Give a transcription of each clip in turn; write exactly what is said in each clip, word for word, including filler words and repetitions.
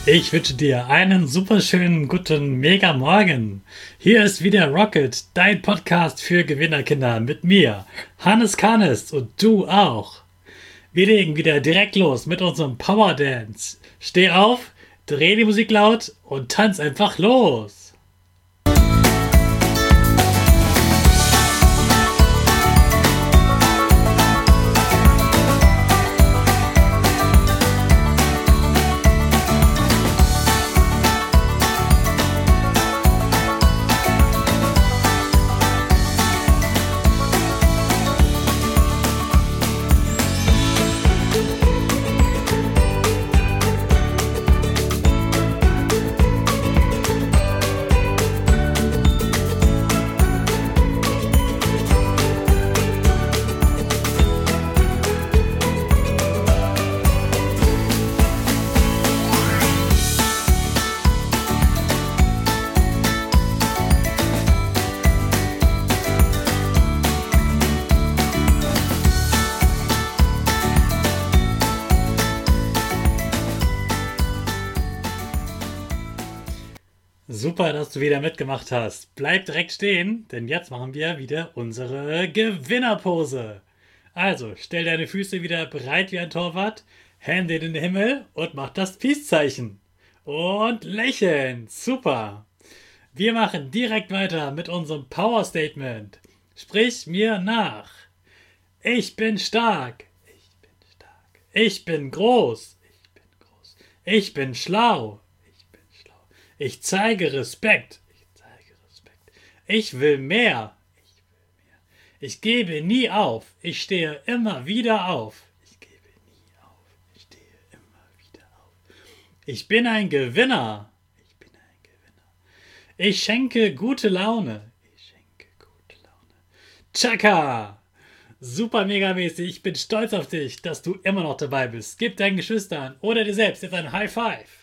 Ich wünsche dir einen superschönen guten Mega-Morgen. Hier ist wieder Rocket, dein Podcast für Gewinnerkinder mit mir, Hannes Karnes und du auch. Wir legen wieder direkt los mit unserem Power Dance. Steh auf, dreh die Musik laut und tanz einfach los. Super, dass du wieder mitgemacht hast. Bleib direkt stehen, denn jetzt machen wir wieder unsere Gewinnerpose. Also, stell deine Füße wieder bereit wie ein Torwart, Hände in den Himmel und mach das Peace-Zeichen. Und lächeln. Super. Wir machen direkt weiter mit unserem Power-Statement. Sprich mir nach. Ich bin stark. Ich bin stark. Ich bin groß. Ich bin groß. Ich bin schlau. Ich zeige Respekt. Ich zeige Respekt. Ich will mehr. Ich will mehr. Ich gebe nie auf. Ich stehe immer wieder auf. Ich gebe nie auf. Ich stehe immer wieder auf. Ich bin ein Gewinner. Ich bin ein Gewinner. Ich schenke gute Laune. Ich schenke gute Laune. Chaka! Super megamäßig. Ich bin stolz auf dich, dass du immer noch dabei bist. Gib deinen Geschwistern oder dir selbst jetzt ein High Five.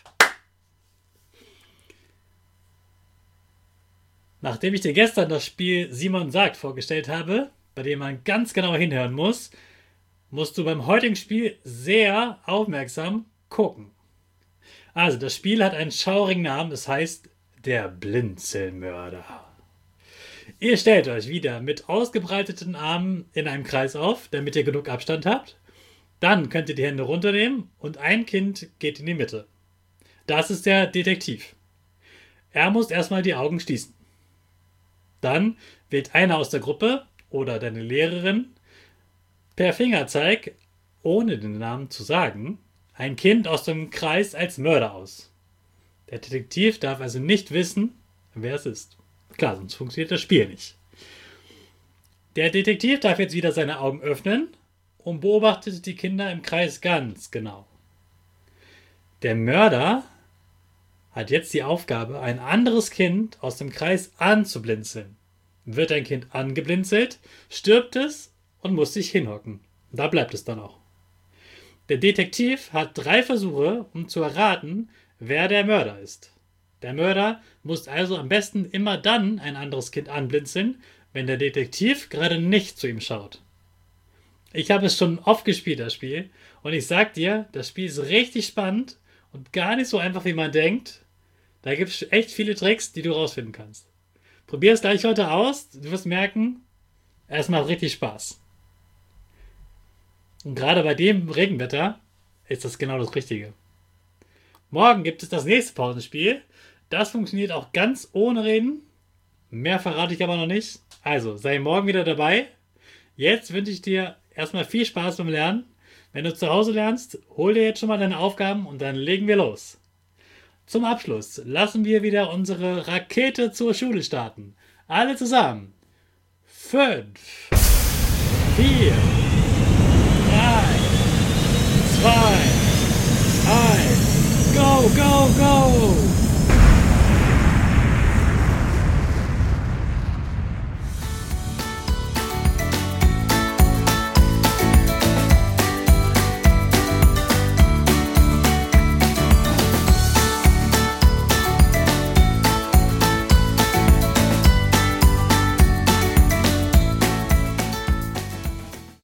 Nachdem ich dir gestern das Spiel Simon sagt vorgestellt habe, bei dem man ganz genau hinhören muss, musst du beim heutigen Spiel sehr aufmerksam gucken. Also, das Spiel hat einen schaurigen Namen, es heißt der Blinzelmörder. Ihr stellt euch wieder mit ausgebreiteten Armen in einem Kreis auf, damit ihr genug Abstand habt. Dann könnt ihr die Hände runternehmen und ein Kind geht in die Mitte. Das ist der Detektiv. Er muss erstmal die Augen schließen. Dann wählt einer aus der Gruppe oder deine Lehrerin per Fingerzeig, ohne den Namen zu sagen, ein Kind aus dem Kreis als Mörder aus. Der Detektiv darf also nicht wissen, wer es ist. Klar, sonst funktioniert das Spiel nicht. Der Detektiv darf jetzt wieder seine Augen öffnen und beobachtet die Kinder im Kreis ganz genau. Der Mörder hat jetzt die Aufgabe, ein anderes Kind aus dem Kreis anzublinzeln. Wird ein Kind angeblinzelt, stirbt es und muss sich hinhocken. Da bleibt es dann auch. Der Detektiv hat drei Versuche, um zu erraten, wer der Mörder ist. Der Mörder muss also am besten immer dann ein anderes Kind anblinzeln, wenn der Detektiv gerade nicht zu ihm schaut. Ich habe es schon oft gespielt, das Spiel, und ich sag dir, das Spiel ist richtig spannend und gar nicht so einfach, wie man denkt. Da gibt es echt viele Tricks, die du rausfinden kannst. Probier es gleich heute aus. Du wirst merken, es macht richtig Spaß. Und gerade bei dem Regenwetter ist das genau das Richtige. Morgen gibt es das nächste Pausenspiel. Das funktioniert auch ganz ohne Reden. Mehr verrate ich aber noch nicht. Also, sei morgen wieder dabei. Jetzt wünsche ich dir erstmal viel Spaß beim Lernen. Wenn du zu Hause lernst, hol dir jetzt schon mal deine Aufgaben und dann legen wir los. Zum Abschluss lassen wir wieder unsere Rakete zur Schule starten. Alle zusammen. Fünf, vier, drei, zwei, eins. Go, go, go!